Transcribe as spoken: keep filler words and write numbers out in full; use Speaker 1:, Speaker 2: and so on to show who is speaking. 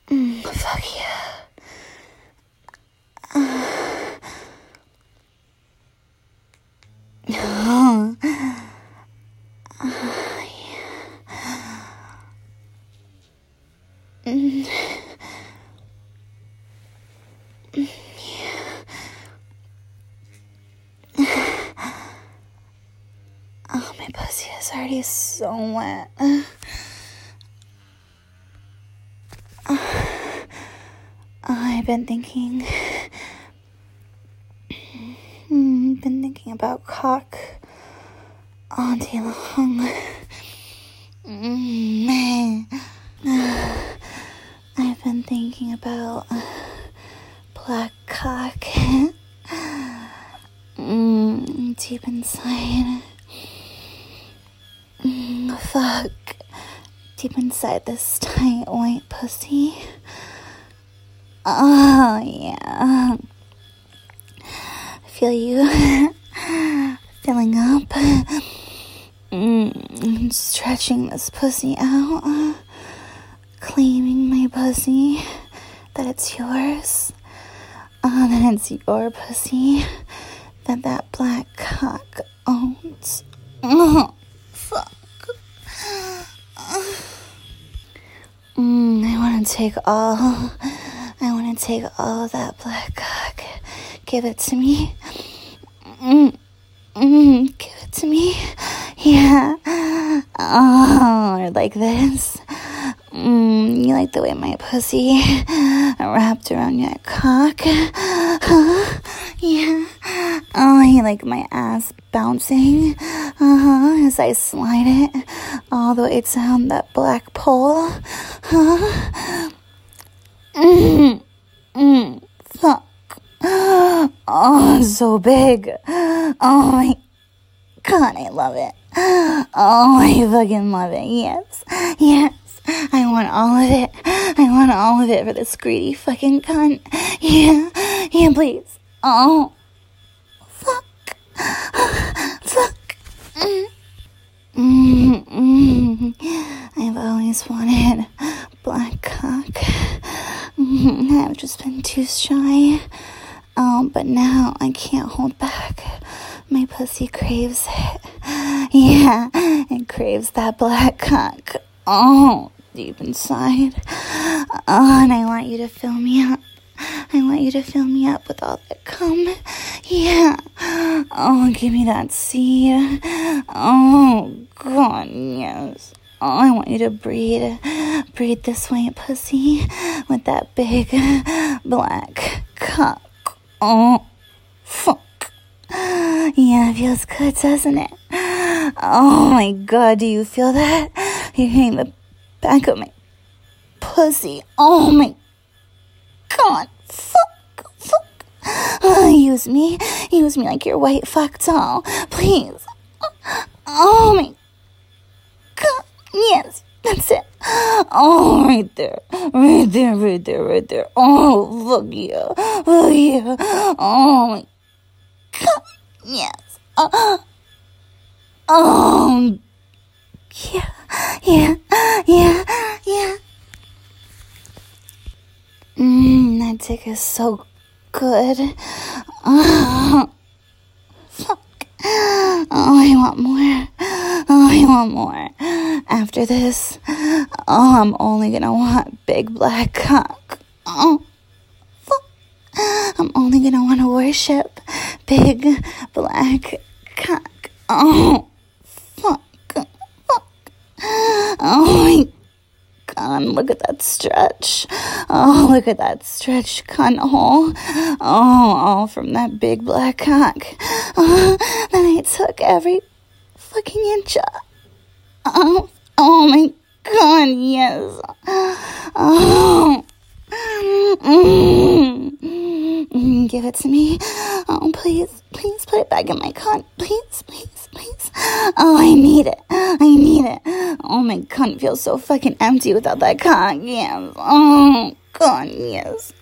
Speaker 1: Mm, fuck yeah. Uh, oh, uh, yeah. Mm, mm, yeah. Oh, my pussy is already so wet. Uh, I've been thinking, mm, been thinking about cock all day long. Mm, uh, I've been thinking about black cock mm, deep inside. Mm, fuck. Deep inside this tight white pussy. Oh, yeah. I feel you filling up. Mm, stretching this pussy out. Claiming my pussy. That it's yours. Oh, that it's your pussy. That that black cock owns. Oh, fuck. Mm, I want to take all... I want to take all of that black cock. Give it to me. Mm, mm, give it to me. Yeah. Oh, like this. Mm, you like the way my pussy wrapped around your cock? Huh? Yeah. Oh, you like my ass bouncing? Uh-huh, as I slide it all the way down that black pole? Huh? Mm, mm, fuck. Oh, so big. Oh my God, I love it. Oh, I fucking love it. Yes, yes. I want all of it. I want all of it for this greedy fucking cunt. Yeah, yeah, please. Oh, fuck. Fuck. Mm. Mm, mm. I've always wanted black cock. Mm, I've just been too shy. Oh, but now I can't hold back. My pussy craves it. Yeah, it craves that black cock. Oh, deep inside. Oh, and I want you to fill me up. I want you to fill me up with all that cum. Yeah. Oh, give me that seed. Oh, God, yes. Oh, I want you to breed, breed this white pussy with that big black cock. Oh, fuck. Yeah, it feels good, doesn't it? Oh, my God, do you feel that? You're hitting the back of my pussy. Oh, my God, fuck, fuck. Oh, use me, use me like your white fuck doll, please. Oh, my God. Yes, that's it. Oh, right there. Right there, right there, right there. Oh, fuck yeah. Oh, yeah. Oh, my God. Yes. Oh, oh. Yeah, yeah, yeah, yeah. Mmm, that dick is so good. Oh, fuck. Oh, I want more. Oh, I want more. After this, oh, I'm only gonna want big black cock. Oh, fuck. I'm only gonna want to worship big black cock. Oh, fuck. Fuck. Oh, my God, look at that stretch. Oh, look at that stretch cunt hole. Oh, all from that big black cock. Oh, then I took every fucking inch up. Oh, oh my God, yes. Oh, mm, mm, give it to me. Oh, please, please put it back in my cunt. Please, please, please. Oh, I need it. I need it. Oh, my cunt feels so fucking empty without that cock. Yes. Oh, God, yes.